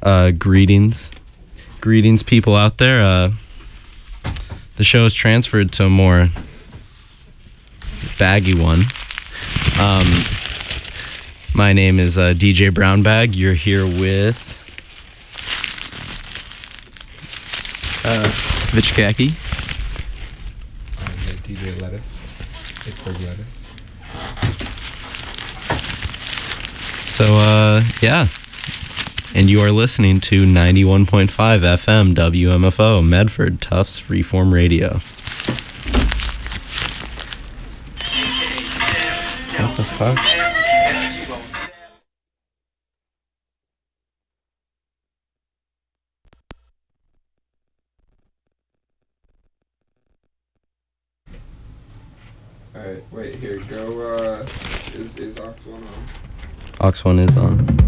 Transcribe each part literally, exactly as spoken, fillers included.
Uh, greetings. Greetings, people out there. Uh, the show is transferred to a more baggy one. Um, my name is uh, D J Brownbag. You're here with... Uh, Vitch Khaki. I'm D J Lettuce. Iceberg Lettuce. So, uh, yeah. And you are listening to ninety-one point five F M W M F O, Medford, Tufts Freeform Radio. What the fuck? Alright, wait, here, go, uh, is, is Aux one on? Aux one is on.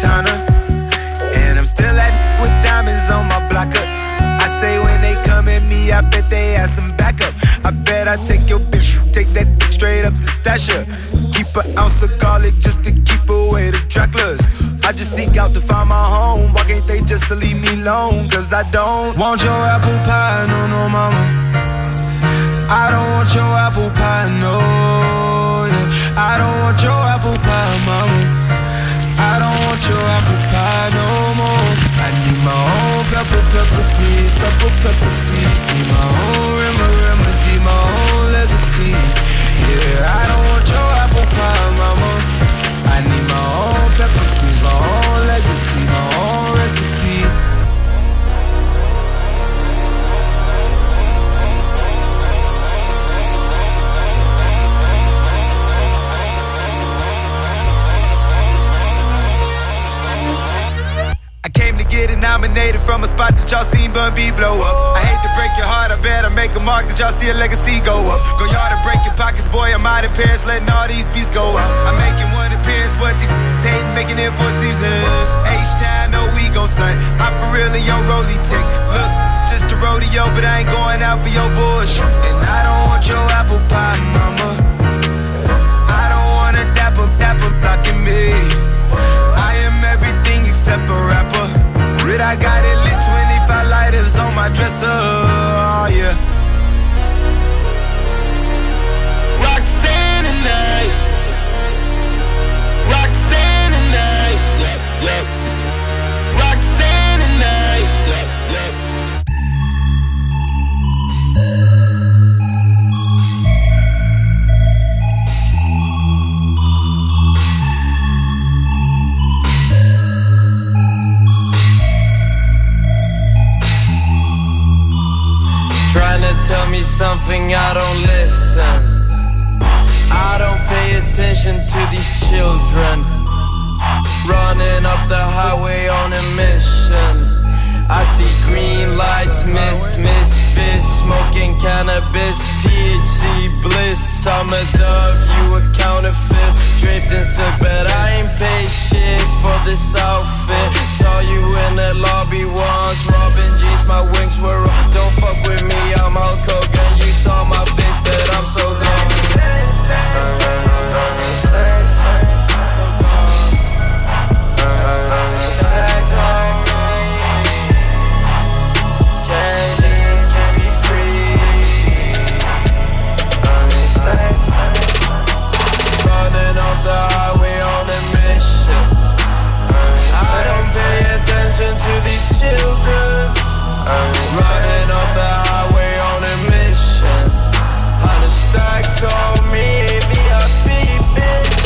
China. And I'm still at with diamonds on my blocker. I say when they come at me, I bet they have some backup. I bet I take your bitch, take that straight up the stasher. Keep an ounce of garlic just to keep away the Draculas. I just seek out to find my home. Why can't they just leave me alone? Cause I don't want your apple pie, no, no, mama. I don't want your apple pie, no, yeah. I don't want your apple pie, mama. I don't want your apple pie no more. I need my own pepper, pepper, please. Pepper, pepper, seeds. Need my own rimmer, remedy, my own legacy. Yeah, I don't want your apple pie, mama. I need my own pepper, please. My own legacy, my own recipe. I came to get it nominated from a spot that y'all seen Bun B blow up. I hate to break your heart, I bet I make a mark that y'all see a legacy go up. Go yard and break your pockets, boy, I'm out in Paris, letting all these beats go up. I'm making one appearance, what these hating, making it for seasons. H-Town, no we gon' stunt. I'm for real in your rollie tick. Look, just a rodeo, but I ain't going out for your bullshit. And I don't want your apple pie, mama. I don't want a dapper, dapper blocking me. I am everything except a rapper. But I got it lit, twenty-five lighters on my dresser, oh yeah. Roxanne tonight. Roxanne tonight. Yep, yep. Roxanne tonight. Yep, yep. Trying to tell me something, I don't listen. I don't pay attention to these children. Running up the highway on a mission. I see green lights, mist, misfits, smoking cannabis, T H C bliss. I'm a dove, you a counterfeit, draped in silk, but I ain't paid shit for this outfit. Saw you in the lobby once, Robin jeans, my wings were up. Don't fuck with me, I'm Hulk Hogan. You saw my face, but I'm so gone. The highway on a mission. I don't pay attention to these children. Running up the highway on a mission. Hundred stacks on me, V I P, bitch.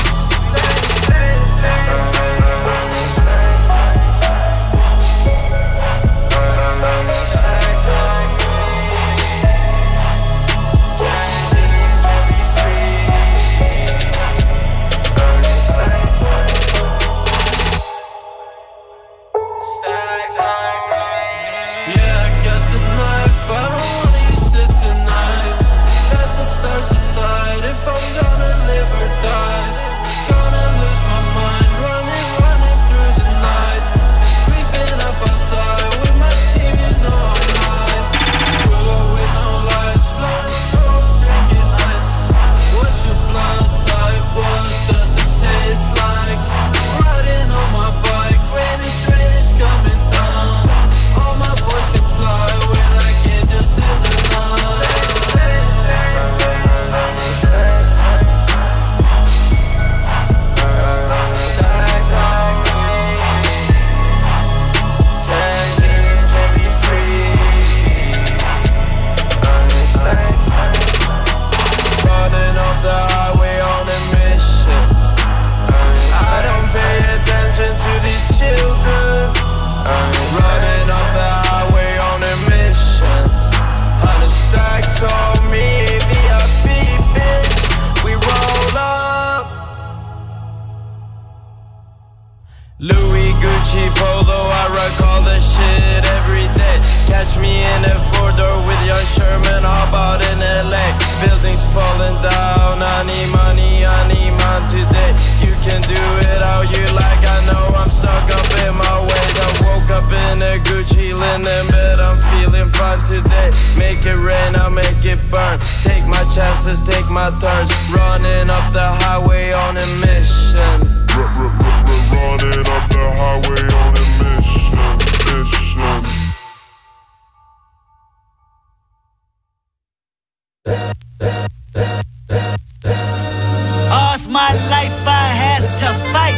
Louis, Gucci, Polo, I rock all the shit every day. Catch me in a four-door with young Sherman, hop out in L A. Buildings falling down, I need money, I need mine today. You can do it how you like, I know I'm stuck on chances, take my turns. Running up the highway on a mission. Running up the highway on a mission, mission. All's my life I has to fight.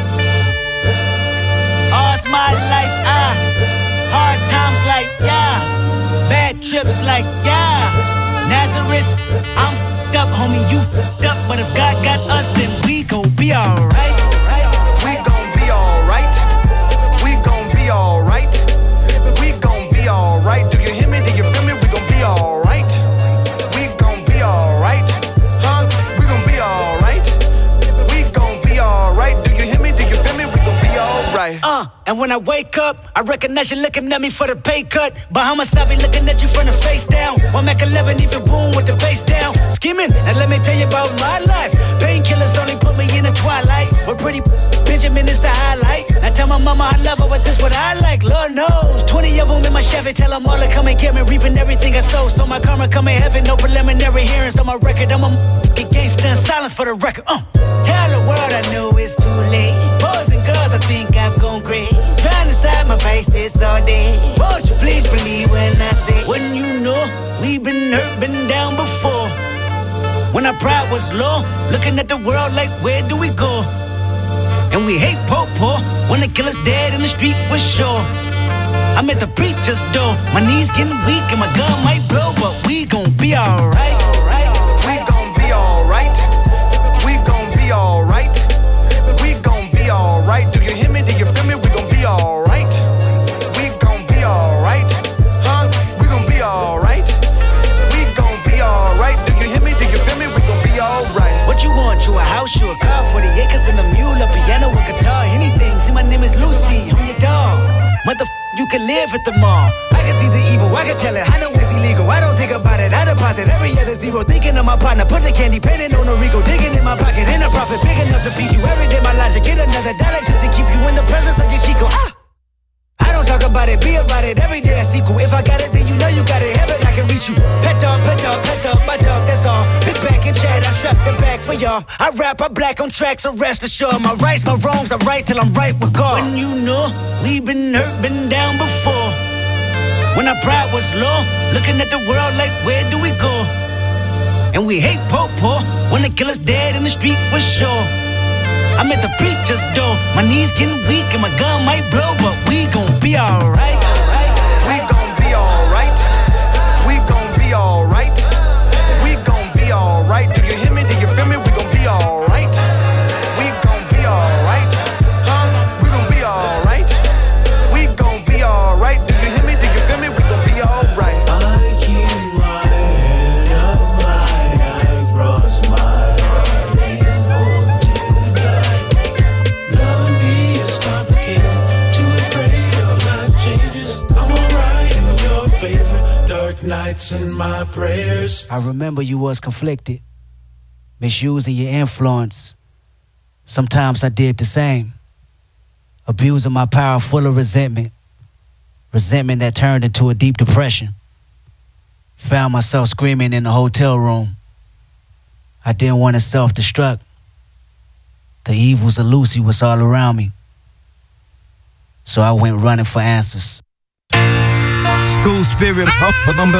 All's my life I hard times like yeah, bad trips like yeah. Nazareth, I'm f***ed up, homie, you f***ed up. But if God got us, then we gon' be alright. We gon' be alright. We gon' be alright. We gon' be alright. Do you hear me? Do you feel me? We gon' be alright. We gon' be alright. Huh? We gon' be alright. We gon' be alright. Do you hear me? Do you feel me? We gon' be alright. Uh, and when I wake up, I recognize you looking at me for the pay cut. Bahamas, I be looking at you from the face down. One Mac eleven, even boom with the bass down. Skimming, and let me tell you about my life. Painkillers only put me in the twilight. We're pretty Benjamin is the highlight. I tell my mama I love her, but this what I like. Lord knows, twenty of them in my Chevy. Tell them all to come and get me, reaping everything I sow. So my karma come in heaven, no preliminary hearings on my record. I'm a f***ing gangster in silence for the record. Uh. Tell the world I know it's too late. Boys and girls, I think I've gone crazy. Trying to side my faces all day. Won't you please believe when I say, when you know we've been hurt, been down before. When our pride was low, looking at the world like where do we go? And we hate po-po, when the killer's dead in the street for sure. I'm at the preacher's door, my knees getting weak and my gun might blow, but we gon' be alright. We gon' be alright. We gon' be alright. We gon' be alright. Do you hear me? Do you feel me? We gon' be alright. We gon' be alright. Huh? We gon' be alright. We gon' be alright. Do you hear me? Do you feel me? We gon' be alright. What you want? You a house, you a car, forty acres and a mule, a piano, a guitar, anything. See, my name is Lucy, I'm your dog. Mother, you can live at the mall. I can see the evil, I can tell it. I know it's illegal, I don't think about it. I deposit every other zero, thinking of my partner. Put the candy, painting on a Rico, digging in my pocket. In a profit big enough to feed you every day. My logic, get another dollar just to keep you in the presence of your Chico. Ah! I don't talk about it, be about it. Every day I sequel. If I got it, then you know you got it. Heaven, I can reach you. Pet dog, pet dog, pet dog, my dog, that's all. Big back and chat, I trap the bag for y'all. I rap, I black on tracks, so rest assured. My rights, my wrongs, I right till I'm right with God. When you know we've been hurt, been down before. When our pride was low, looking at the world like where do we go? And we hate po-po, when the killer's dead in the street for sure. I'm at the preacher's door, my knees getting weak and my gun might blow, but we gon' be alright. We gon' be alright. We gon' be alright. We gon' be alright. Do you hear me? Do you feel me? We gon' be alright. We gon' be alright. Huh? We gon' be alright. We gon' be alright. Do you hear me? Do you feel me? We gon' be alright. I keep my head up high, I cross my heart and hold till die. Loving me is complicated, too afraid of life changes. I'm alright in your favor, dark nights and my prayers. I remember you was conflicted, misusing your influence. Sometimes I did the same, abusing my power full of resentment. Resentment that turned into a deep depression. Found myself screaming in the hotel room. I didn't want to self-destruct. The evils of Lucy was all around me. So I went running for answers. School spirit, up number.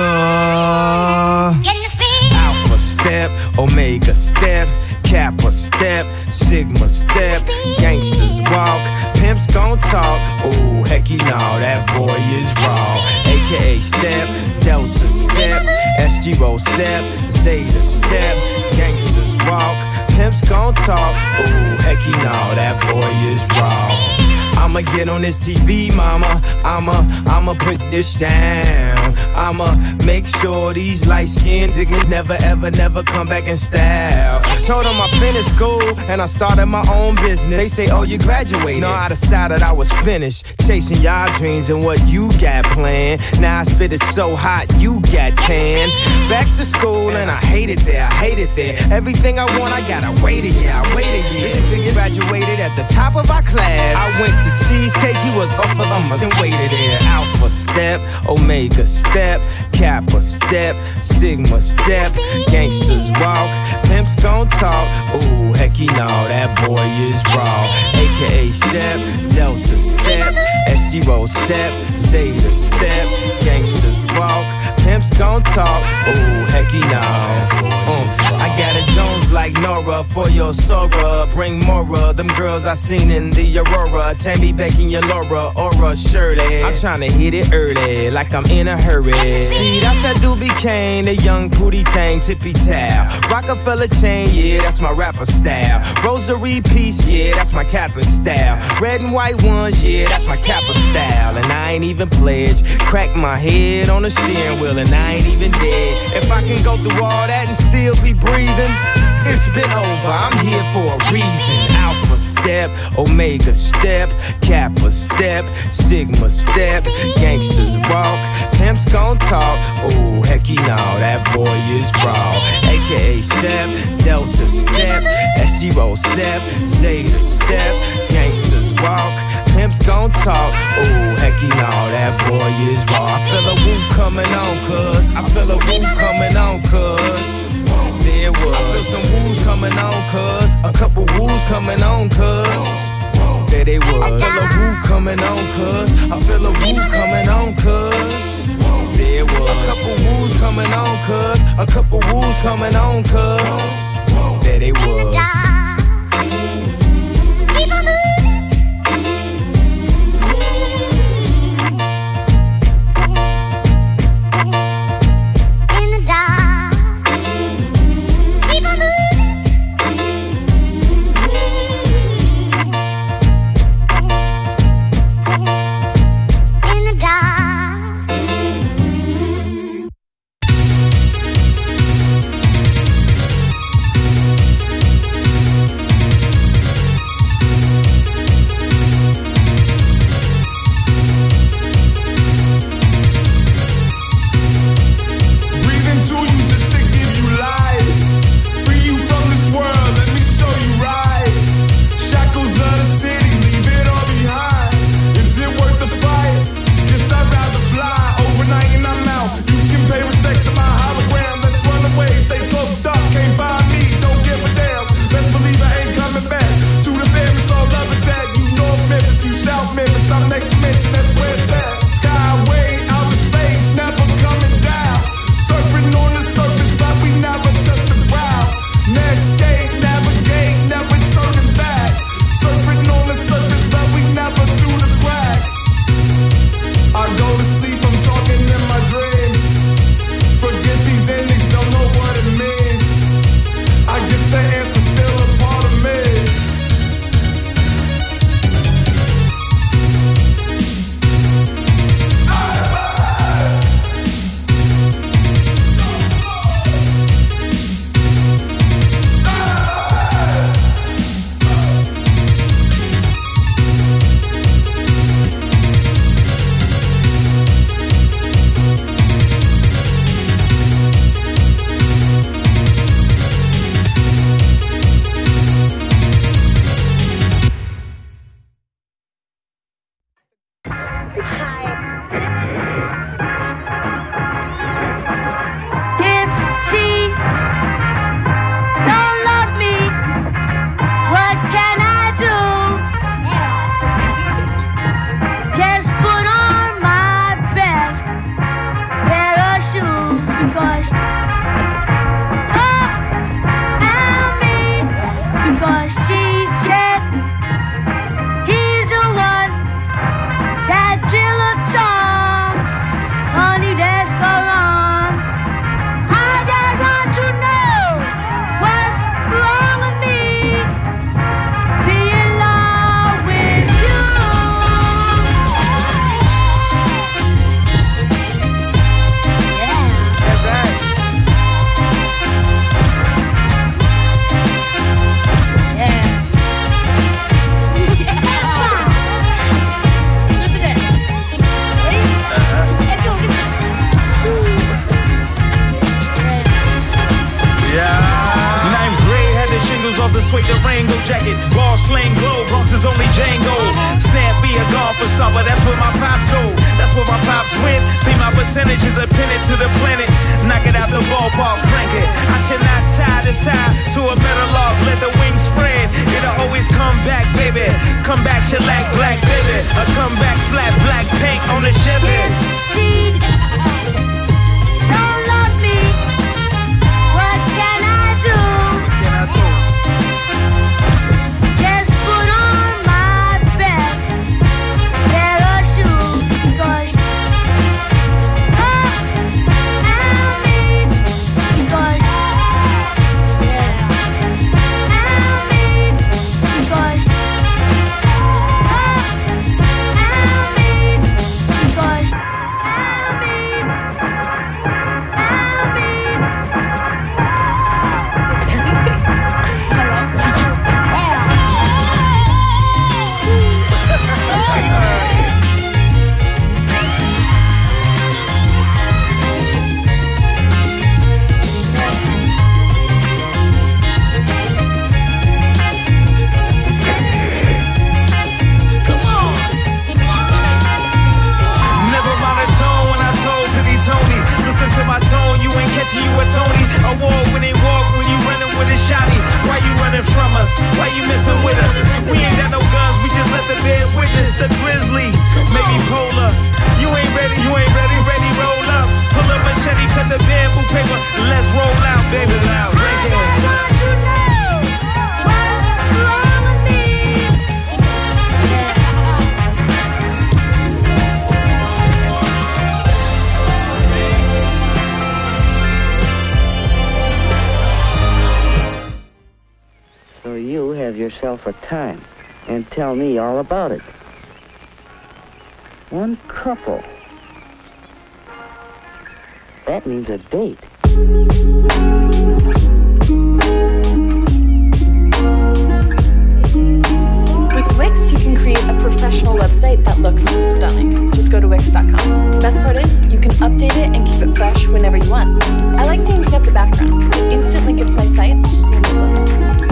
Alpha step, Omega step, Kappa step, Sigma step, gangsters walk, pimps gon' talk. Ooh, hecky no, that boy is raw. A K A step, Delta step, S G O step, Zeta step, gangsters walk, pimps gon' talk. Ooh, hecky no, that boy is raw. I'ma get on this T V, mama. I'ma, I'ma put this down. I'ma make sure these light-skinned niggas never, ever, never come back in style. Told them I finished school and I started my own business. They say, oh, you graduated. No, I decided I was finished chasing y'all dreams and what you got planned. Now I spit it so hot, you got canned. Back to school and I hate it there, I hate it there. Everything I want, I gotta wait a year, I wait a year. This nigga graduated at the top of our class. I went to Cheesecake, he us, go for them, then waited there. Alpha step, Omega step, Kappa step, Sigma step, gangsters walk, pimps gon' talk. Ooh, hecky no, that boy is raw. A K A step, Delta step, S G roll step, Zeta step, gangsters walk, pimps gon' talk. Ooh, hecky no. Uh, I got a Jones like Nora for your Sora. Bring more of them girls I seen in the Aurora. Tammy, Becky, and Laura, Aura, Shirley. I'm tryna hit it early, like I'm in a hurry. See, that's that Doobie Kane, the young Pootie Tang, tippy towel. Rockefeller chain, yeah, that's my rapper style. Rosary piece, yeah, that's my Catholic style. Red and white ones, yeah, that's my Kappa style. And I ain't even pledged. Crack my head on the steering wheel, and I ain't even dead. If I can go through all that and still be breathing, it's been over, I'm here for a reason. Alpha step, Omega step, Kappa step, Sigma step, gangsters walk, pimps gon' talk. Ooh, hecky no, that boy is raw. A K A step, Delta step, S G roll step, Zeta step, gangsters walk, pimps gon' talk. Ooh, hecky no, that boy is raw. I feel a woo coming on, cuz. I feel a woo coming on, cuz. There was. I feel some woos coming on, cuz. A couple woos coming on, cuz. There they was. I feel a woo coming on, cuz. I feel a woo coming on, cuz. There was. A couple woos coming on, cuz. A couple woos coming on, cuz. There they was. He's the one that drilled percentage is a penny to the planet. Knock it out the ballpark, frank it. I should not tie this tie to a metal log. Let the wings spread. It'll always come back, baby. Come back, shellac, black, baby. A come back, flat, black paint on the Chevy. Don't love me. What can I do? What can I do? Just put on my best pair of shoes. Cause to my tone, you ain't catching you a Tony Award when they walk, when you running with a shotty. Why you running from us? Why you messing with us? We ain't got no guns, we just let the bears witness. The grizzly, maybe polar. You ain't ready, you ain't ready, ready, roll up. Pull up machete, cut the bamboo paper. Let's roll out, baby, loud. Frank it. So you have yourself a time and tell me all about it. One couple. That means a date. With Wix, you can create a professional website that looks stunning. Just go to wix dot com. The best part is, you can update it and keep it fresh whenever you want. I like changing up the background. It instantly gives my site a whole new look.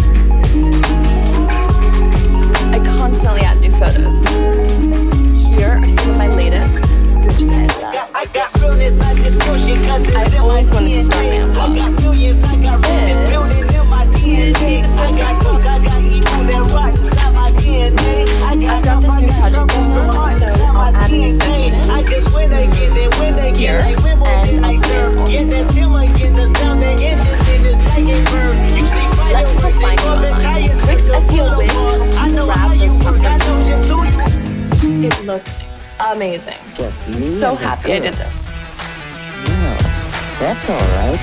I constantly add new photos. Here are some of my latest, which I love. I always wanted to start my own blog. This is the I've got this new project going on, so I'll add a new section here, and I'll put this. Let's click find you online. Wix S E O Wiz helps you grab those top searches. It looks amazing. I'm so happy I did this. Well, that's all right.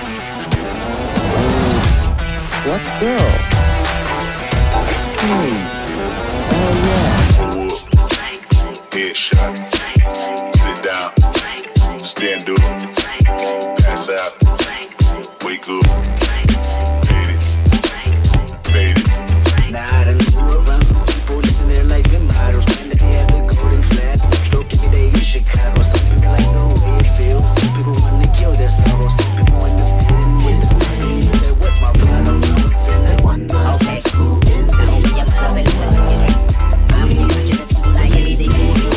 What girl? Hmm. Oh, yeah. Headshot. Sit down. Stand up. Pass out. Wake up. Fade it. Fade it. Now I done grew around some people living their life in models. Trying to be at the golden flat. Don't give me day in Chicago. Some people like the way it feels. Some people want to kill their sorrow. Some people want to fit in with this. What's my plan? I'm in that one night. Okay, school is only a problem. I'm here to like everything.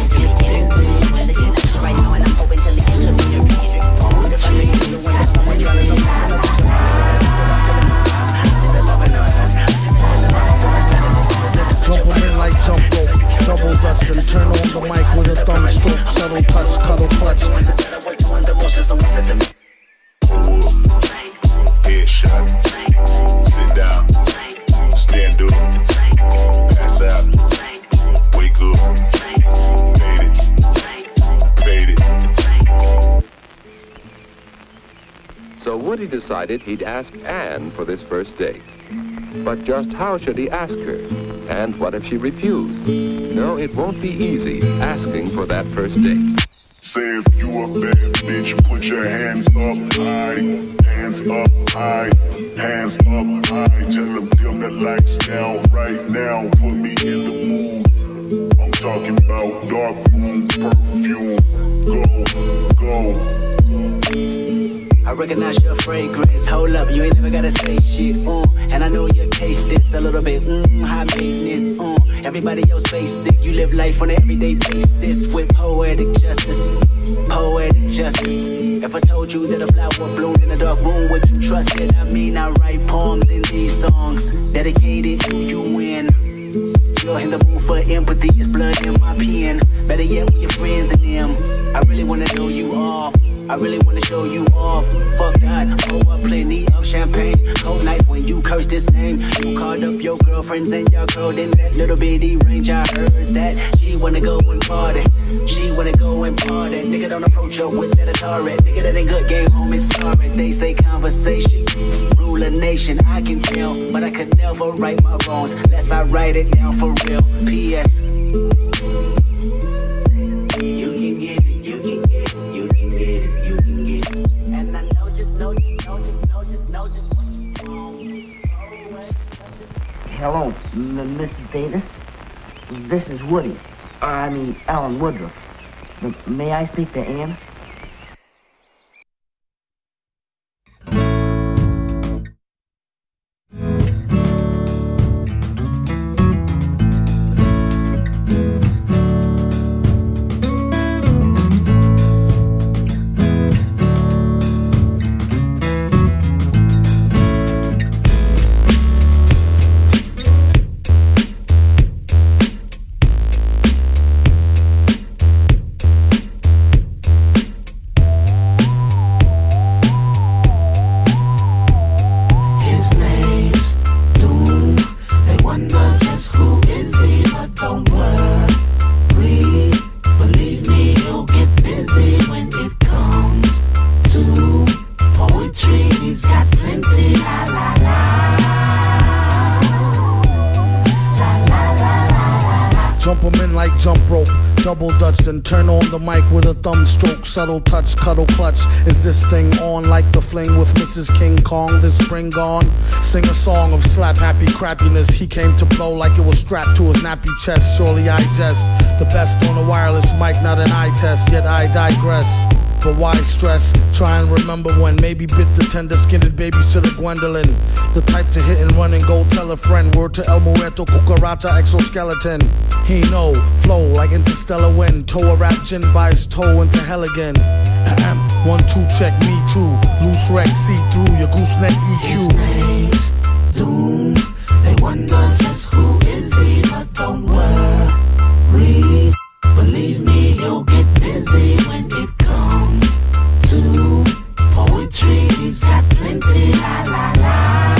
Right now, and I'm hoping to lead to the future. If I take you away, I'm trying to survive. Jump 'em in like jump rope, double dust and turn on the mic with a thumb stroke, subtle touch, cuddle clutch. Headshot. Sit down. Stand up. Pass out. Wake up. Fade it. Fade it. So Woody decided he'd ask Anne for this first date. But just how should he ask her? And what if she refused? No, it won't be easy asking for that first date. Say if you a bad bitch, put your hands up high, hands up high, hands up high. Tell them dim the lights down right now, put me in the mood. I'm talking about dark room perfume. Go, go. I I recognize your fragrance. Hold up, you ain't never gotta say shit. Uh, and I know your taste is a little bit mm, high maintenance. Uh, everybody else basic. You live life on an everyday basis with poetic justice. Poetic justice. If I told you that a flower bloomed in a dark room, would you trust it? I mean, I write poems in these songs dedicated to you when you're in the mood for empathy. It's blood in my pen. Better yet, with your friends and them. I really wanna know you all. I really wanna show you off. Fuck that, pour up plenty of champagne. Cold nights when you curse this name. You called up your girlfriends and y'all curled in that little bitty range. I heard that she wanna go and party. She wanna go and party. Nigga, don't approach her with that Atari. Nigga, that ain't good game, homie, sorry. They say conversation rule a nation. I can tell, but I could never right my wrongs unless I write it down for real. P S You can get it, you can get it, you can get it, you can get it. And I know, just know, just know, just know, just know, just what you want. Hello, M- Missus Davis. This is Woody. Uh, I mean, Alan Woodruff. M- may I speak to Ann? Double Dutch, then turn on the mic with a thumb stroke, subtle touch, cuddle clutch. Is this thing on like the fling with Missus King Kong this spring gone? Sing a song of slap happy crappiness. He came to blow like it was strapped to his nappy chest. Surely I jest, the best on a wireless mic, not an eye test. Yet I digress. But why stress? Try and remember when maybe bit the tender-skinned babysitter Gwendolyn. The type to hit and run and go tell a friend. Word to El Muerto, Cucaracha, exoskeleton. He know, flow like interstellar wind. Toe a rap gin by his toe into hell again. One, two, check, me too. Loose wreck, see through your gooseneck E Q. His name's Doom. They wonder just who is he, but don't worry. Believe me, he'll get busy when it comes to poetry. He's got plenty, la la la.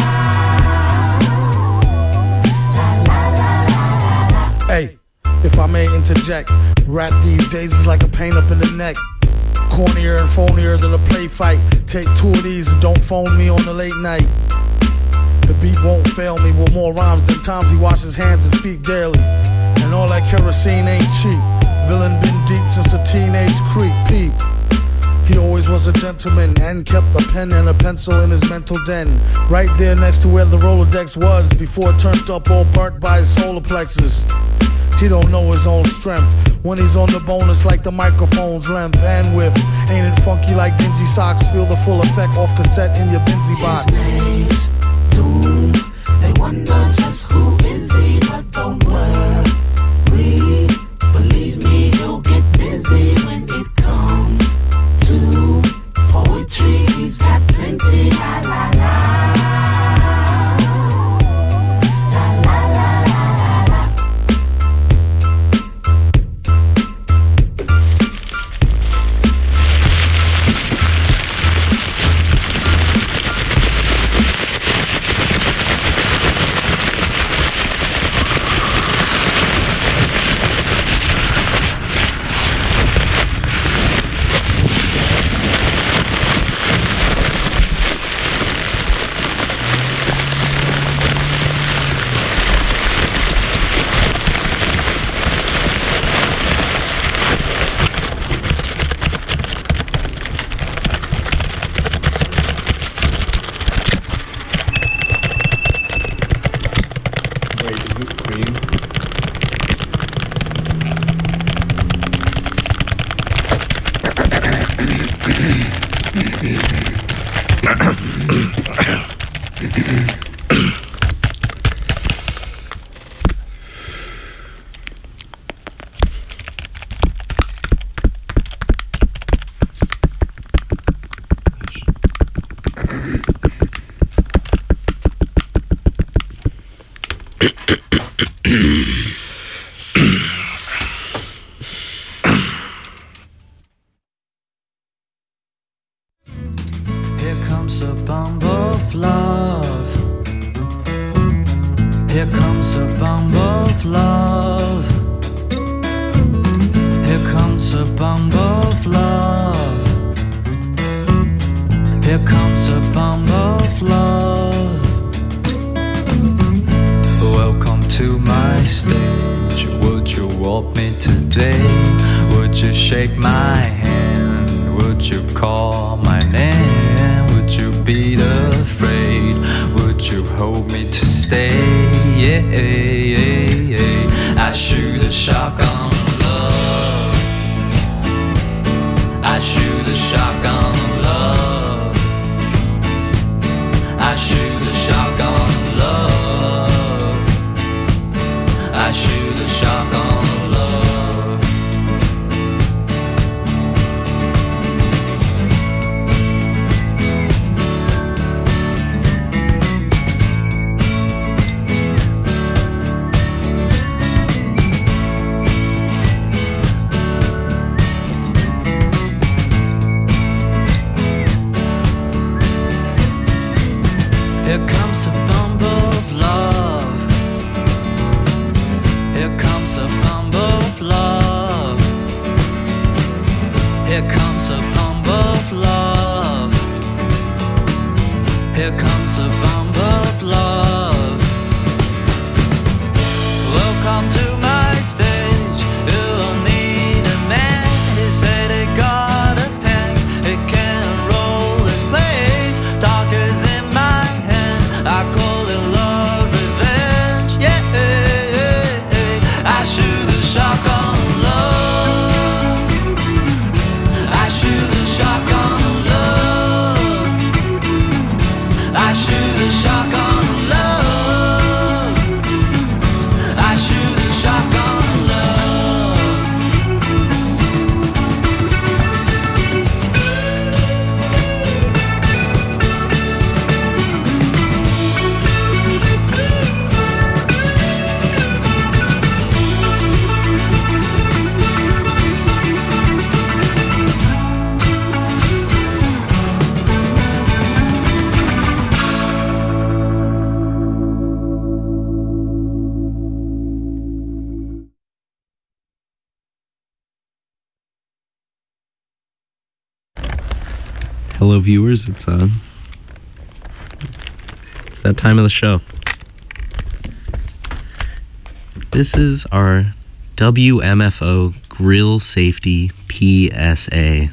La la la la la. Hey, if I may interject, rap these days is like a pain up in the neck. Cornier and phonier than a play fight. Take two of these and don't phone me on the late night. The beat won't fail me with more rhymes than times he washes hands and feet daily. And all that kerosene ain't cheap. Villain been deep since a teenage creep peep. He always was a gentleman and kept a pen and a pencil in his mental den. Right there next to where the Rolodex was before it turned up all burnt by his solar plexus. He don't know his own strength. When he's on the bonus like the microphone's length and width. Ain't it funky like dingy socks? Feel the full effect off cassette in your Benzie box. His name's Doom. They wonder just who is he, but don't worry. Believe me, he'll get busy when it comes to poetry. He's got plenty, la la la. La la la la la la. Here comes a bumble of love. Here comes a bumble of love. Here comes a bumble of love. Here comes a bumble of love. Welcome to my stage. Would you walk me today? Would you shake my hand? Would you call my name? Would you be afraid? Would you hold me to stay? Yeah, yeah, yeah. I shoot a shotgun love. I shoot a shotgun love. I shoot a shotgun love. I shoot a shotgun love. Here comes a bumble of love. Here comes a bumble of love. Here comes a bumble of love. Here comes a bumble of love. Welcome to my stage. You don't need a man. He said he got a tank. He can't roll his place. Talk is in my hand. I call it love revenge. Yeah, yeah, yeah. I shoot a shotgun love. I shoot a shotgun love. I shoot a shotgun love. I shoot a shotgun love. Hello, viewers. It's uh, it's that time of the show. This is our W M F O Grill Safety P S A.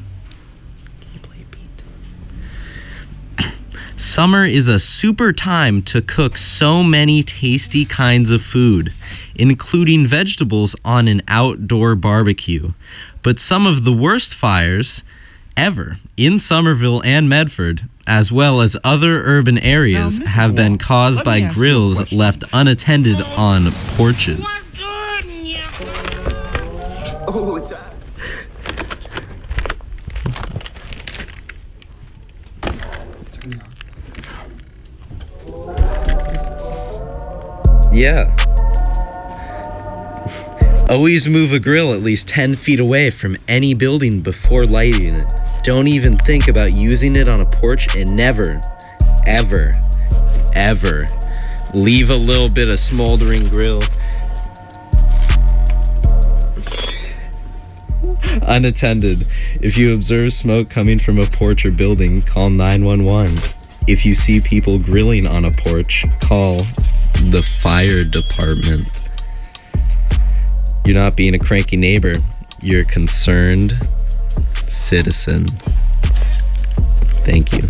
Summer is a super time to cook so many tasty kinds of food, including vegetables on an outdoor barbecue. But some of the worst fires ever in Somerville and Medford, as well as other urban areas, have been caused by grills left unattended on porches. Oh, it's Yeah. Always move a grill at least ten feet away from any building before lighting it. Don't even think about using it on a porch, and never, ever, ever leave a little bit of smoldering grill unattended. If you observe smoke coming from a porch or building, call nine one one. If you see people grilling on a porch, call the fire department. You're not being a cranky neighbor. You're a concerned citizen. Thank you.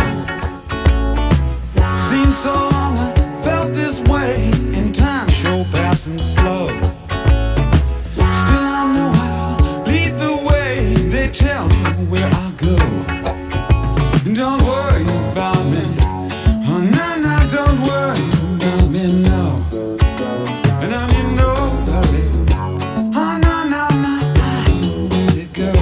Seems so long I felt this way, and time sure passing slow. Still I know I'll lead the way. They tell me where I go. Don't worry about me. Oh no, no, don't worry about me, no. And I'm in no hurry. Oh no, no, no, I know where to go.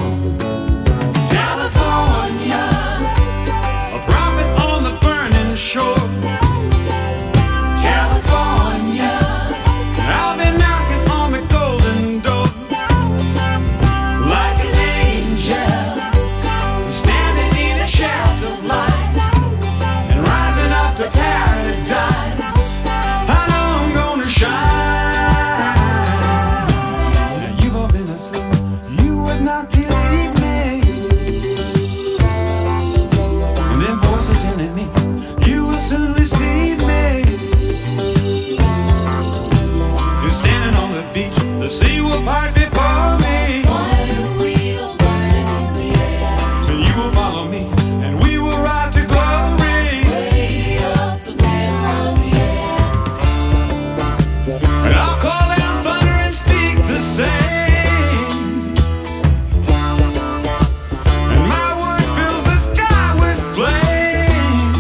California, a prophet on the burning shore. California, I'll be knocking on the golden door. Like an angel, standing in a shaft of light, and rising up to paradise. I know I'm gonna shine. Now you've all been asleep, you would not believe me. And them voices telling me you will soon receive me. You're standing on the beach, the sea will part before me. And you will follow me, and we will rise to glory. Way up the middle of the air. And I'll call down thunder and speak the same. And my word fills the sky with flame.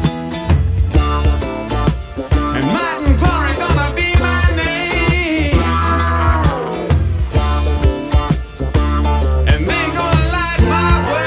And might and glory gonna be my name. And they gonna light my way.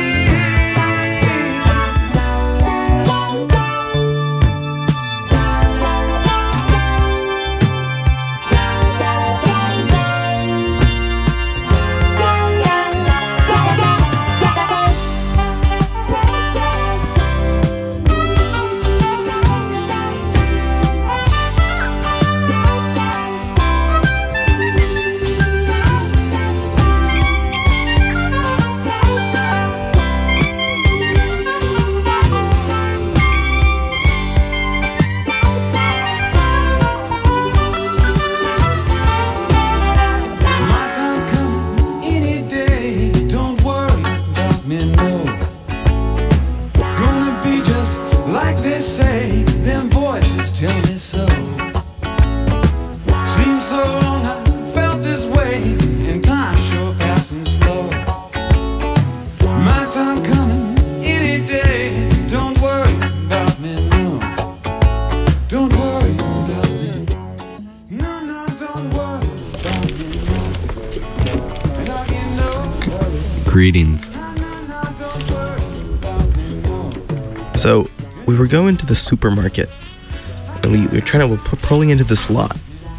My time coming any day. Don't worry about me, no. Gonna be just like they say. Them voices tell me so. Seems so long I felt this way, and time sure passing slow. My time coming any day. Don't worry about me, no. Don't worry about me. No, no, don't worry about me, no. And I get no worry. Greetings. So we were going to the supermarket, and we, we were trying to we're pu- pulling into this lot.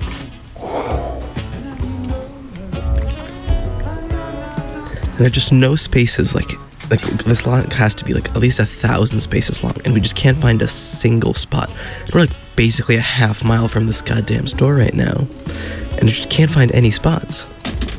And there are just no spaces. Like, like this lot has to be like at least a thousand spaces long, and we just can't find a single spot. And we're like basically a half mile from this goddamn store right now, and we just can't find any spots.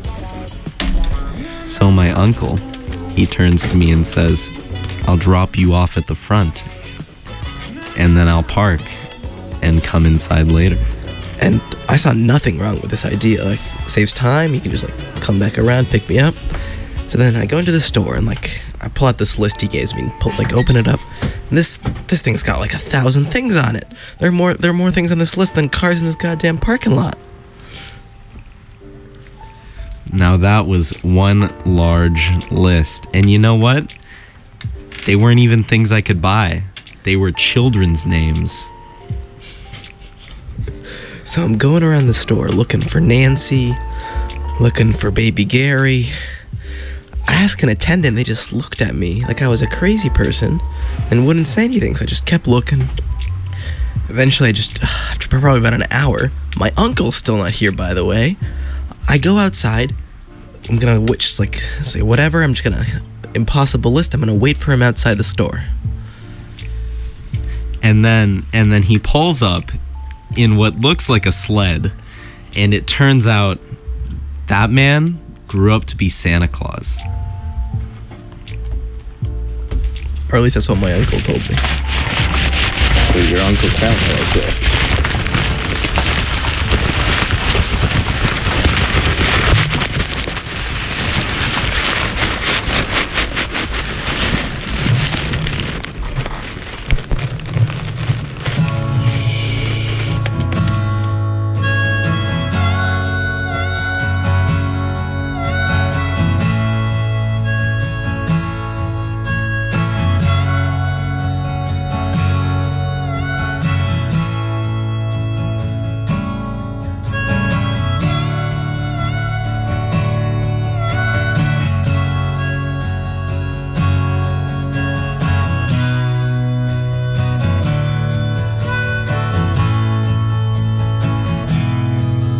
So my uncle, he turns to me and says, I'll drop you off at the front, and then I'll park and come inside later. And I saw nothing wrong with this idea. Like, saves time. You can just like come back around, pick me up. So then I go into the store and like I pull out this list he gave me and pull, like open it up. And this this thing's got like a thousand things on it. There are more there are more things on this list than cars in this goddamn parking lot. Now that was one large list, and you know what? They weren't even things I could buy. They were children's names. So I'm going around the store looking for Nancy, looking for baby Gary. I asked an attendant, they just looked at me like I was a crazy person and wouldn't say anything, so I just kept looking. Eventually I just, after probably about an hour, my uncle's still not here, by the way. I go outside, I'm gonna which like say whatever, I'm just gonna, impossible list, I'm gonna wait for him outside the store. And then and then he pulls up in what looks like a sled, and it turns out that man grew up to be Santa Claus. Or at least that's what my uncle told me. So your uncle's family right there.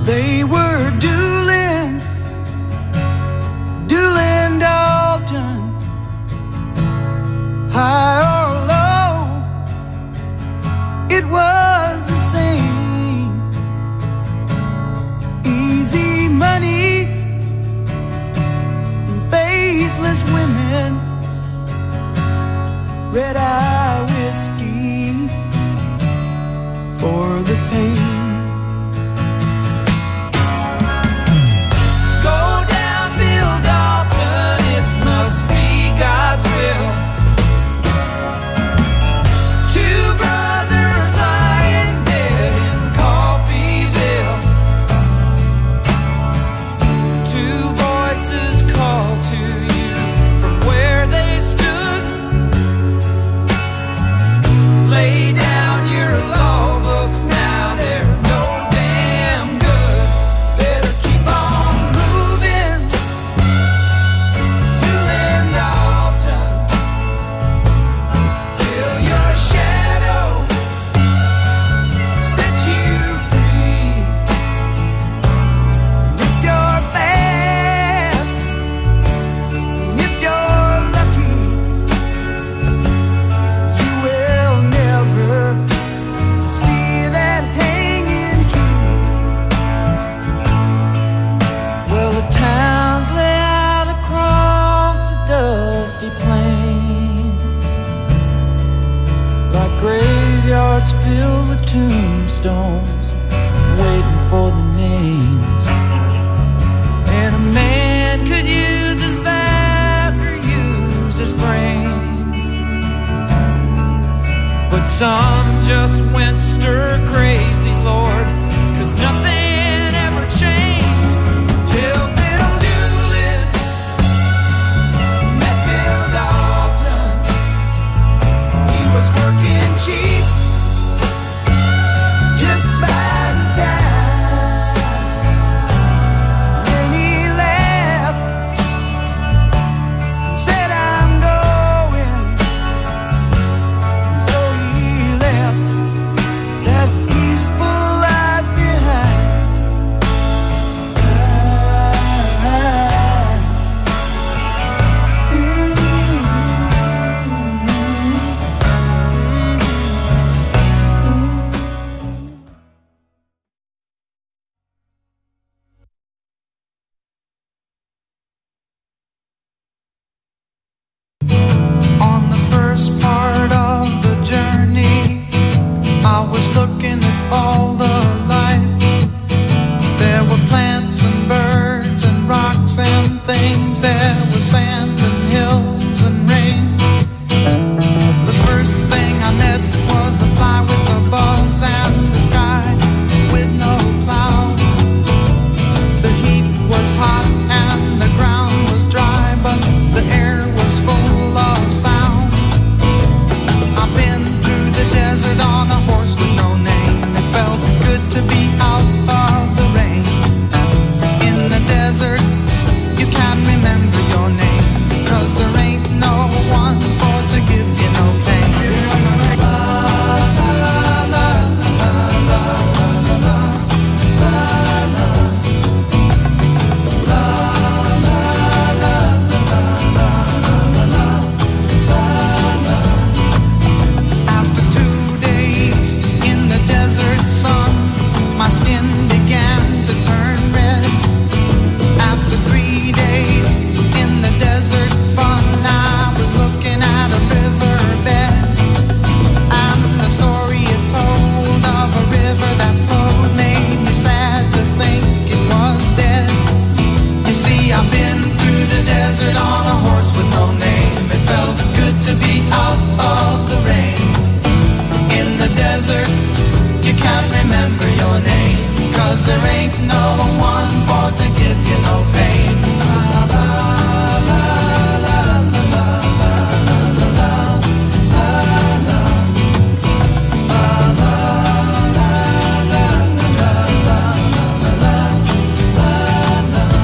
They were Doolin, Doolin Dalton, high or low, it was the same. Easy money, faithless women, red-eye whiskey for the pain. Lay down your law books now, they're no damn good. Better keep on moving, Doolin Dalton, till your shadow sets you free. If you're fast, if you're lucky, you will never see that hanging tree. Well, the towns lay out across the dusty plains, like graveyards filled with tombstones, waiting for the names. And a man could use his back or use his brains, but some just went stir crazy, Lord, 'cause nothing ever changed till Bill Doolin met Bill Dalton. He was working cheap, just biding time. Then he left, said I'm going. So he left that peaceful life behind. On the first part of the journey, I was looking at all the life. There were plants and birds and rocks and things. There was sand and hills and rain. The first thing I met was a fly with a buzz and the sky with no clouds. The heat was hot and the ground was dry, but the air was full of sound. I've been through the desert on a horse with no name. It felt good to be out of the rain. In the desert, you can't remember your name, 'cause there ain't no one for to give you no pain. La, la, la, la, la, la, la, la, la. La, la, la, la, la, la, la, la. After two days in the desert sun, my skin began to turn red. After three days in the desert fun, I was looking at a riverbed, and the story it told of a river that flowed made me sad to think it was dead. You see, I've been through the desert on a horse with no name. It felt good to be out of the rain. In the desert, you can't remember your name, 'cause there ain't no one for to give you no pain. La, la, la, la, la, la, la, la, la, la, la. La, la, la, la, la, la, la, la, la, la.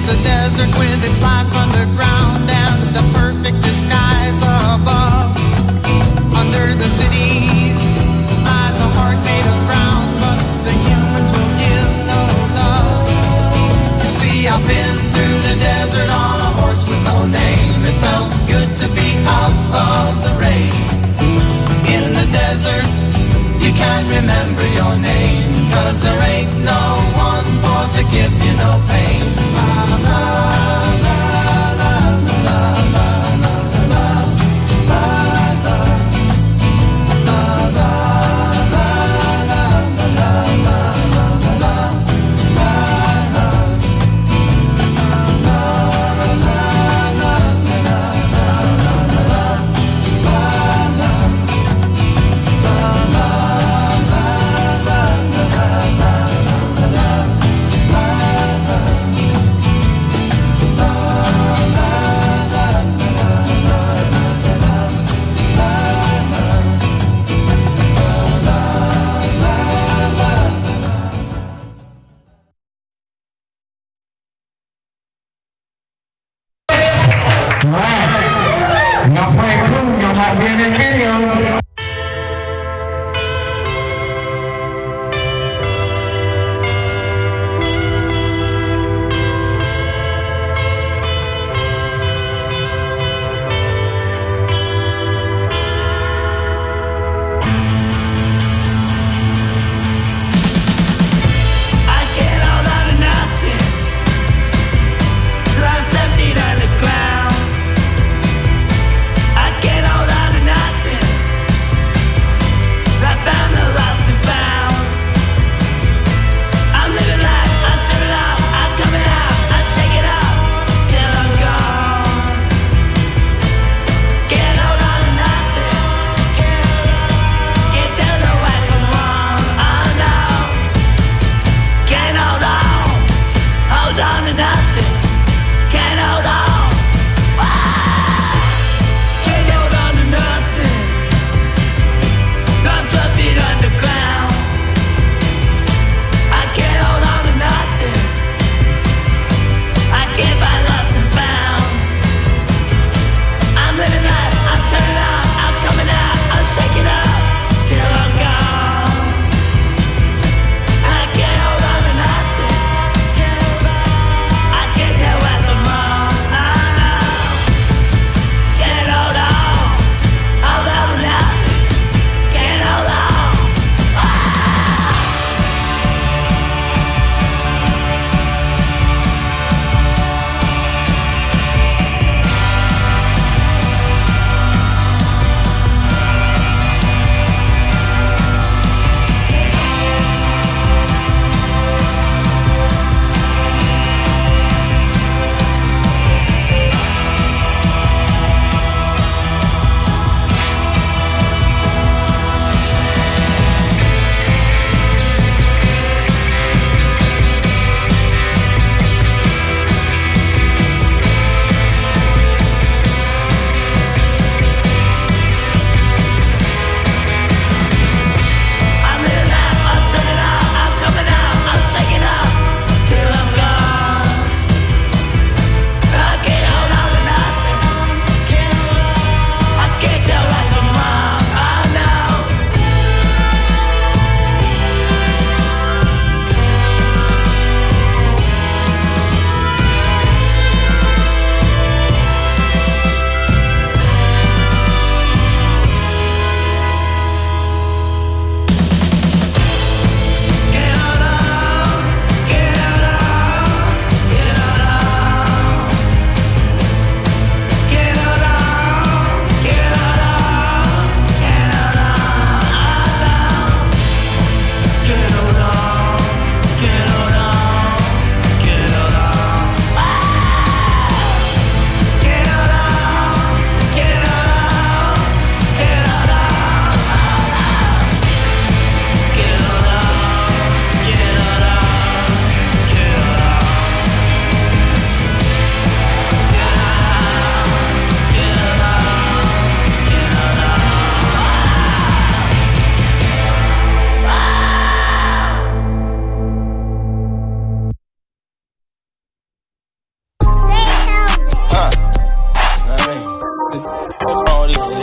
is a desert with its life underground and the perfect disguise above. Under the cities lies a heart made of ground, but the humans will give no love. You see, I've been through the desert on a horse with no name. It felt good to be out of the rain. In the desert, you can't remember your name, 'cause there ain't no one for to give you no pain. La, la, la.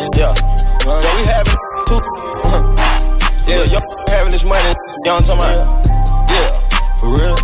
Yeah, yeah, we having too. Yeah, yo, having this money. You know what I'm talking about? Yeah, for real.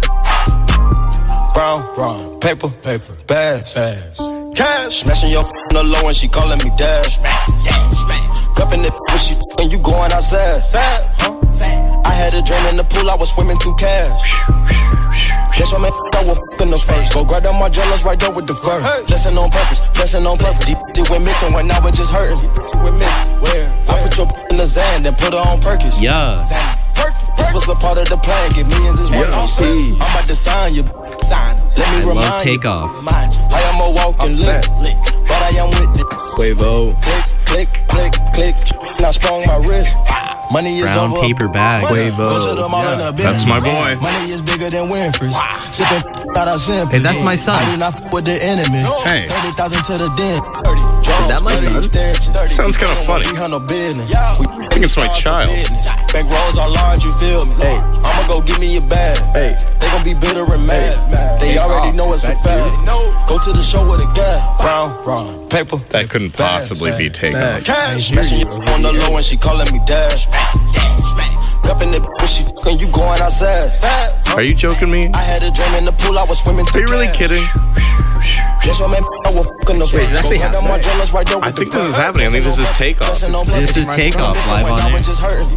Brown, brown, paper, paper, bags, bags, cash. Smashing your on the low and she calling me dash. Cupping it when she and you going outside. Sad, huh? Sad. I had a dream in the pool, I was swimming through cash. Guess what, man? I was fucking the first. Go grab down my jealous right there with the fur. Blessing on purpose, blessing on purpose. Deep shit went missing when I was just hurting. Went missing. Where? I put your in the Zan, then put her on Perkins. Yeah. This was a part of the plan, get millions is worth. I'm about to sign you. Sign. Let me I remind love Takeoff. you. I am a walking lick, lick, but I am with it. Quavo. Click, click, click, click. And I sprung my wrist. Money is Brown over. paper bag. Go to the mall in a That's my boy. Money is bigger than Winfrey's. Sipping out of simple. Hey, that's my son. I do not f with the enemy. Hey. thirty thousand to the den. Is that my son? Sounds kind of funny. We handle business. I think it's my child. Bank rolls are large, you feel me? Hey. I'ma go give me a bag. Hey. They gon' be bitter and mad. They already know it's a fact. Go to the show with a guy. Brown, brown, paper. That couldn't possibly be Takeoff. Cash. Smashing you on the low and she calling me dash. Cupping it when she and you going outside. Are you joking me? I had a dream in the pool, I was swimming through. Are you really kidding? Guess what, man? I was fucking the Wait, is it actually happening? I think this is happening. I think this is Takeoff. This is Takeoff live on air.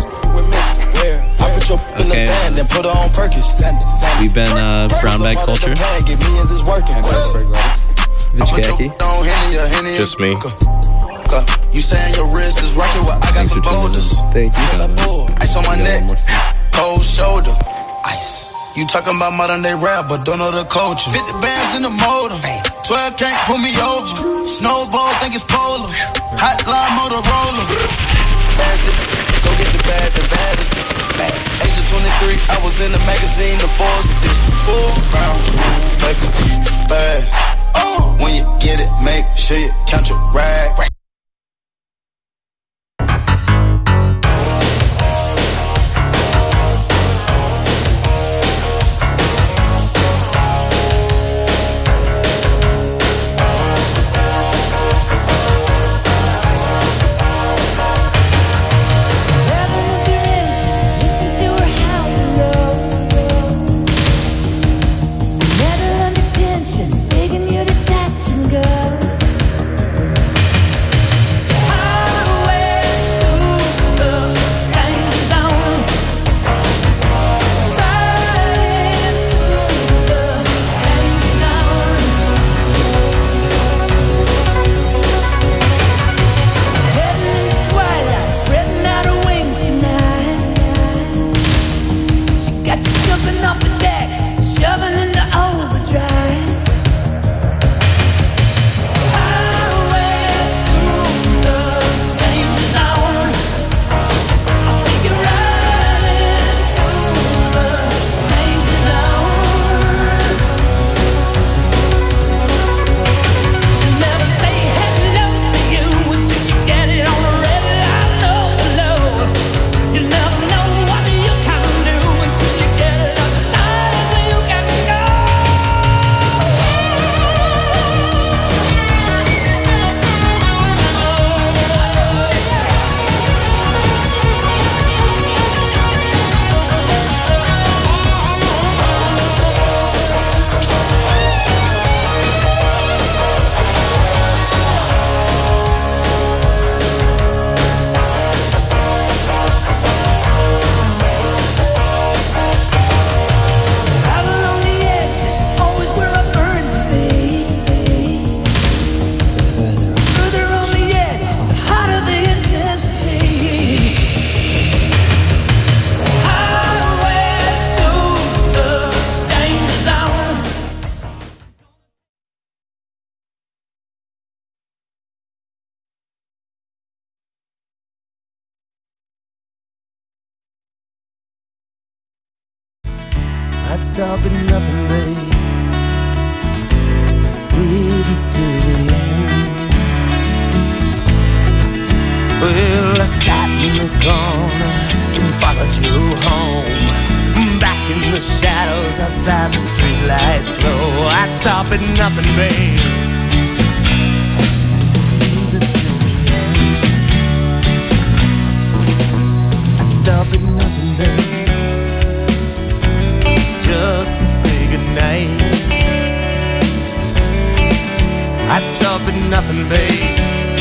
Okay. We've been uh, brown bag culture. Bitch khaki. Just me. You saying your wrist is rocking, well, I got some boulders. Thank you. Ice on my neck, cold shoulder. Ice. You talking about modern day rap, but don't know the culture. fifty bands in the motor. twelve can't pull me over. Snowball, think it's polar. Hotline Motorola. Fancy, go get the bad, the baddest. Age of twenty-three, I was in the magazine, the Forbes edition. Full round, paper, bag. When you get it, make sure you count your rag. I'd stop at nothing, babe, to see this to the end. Well, I sat in the corner and followed you home, back in the shadows outside the streetlights glow. I'd stop at nothing, babe, to see this to the end. nothing, babe,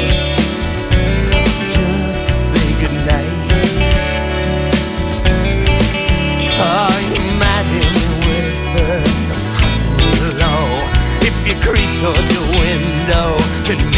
just to say goodnight. Oh, you might hear me whisper so soft and low. If you creep towards your window, then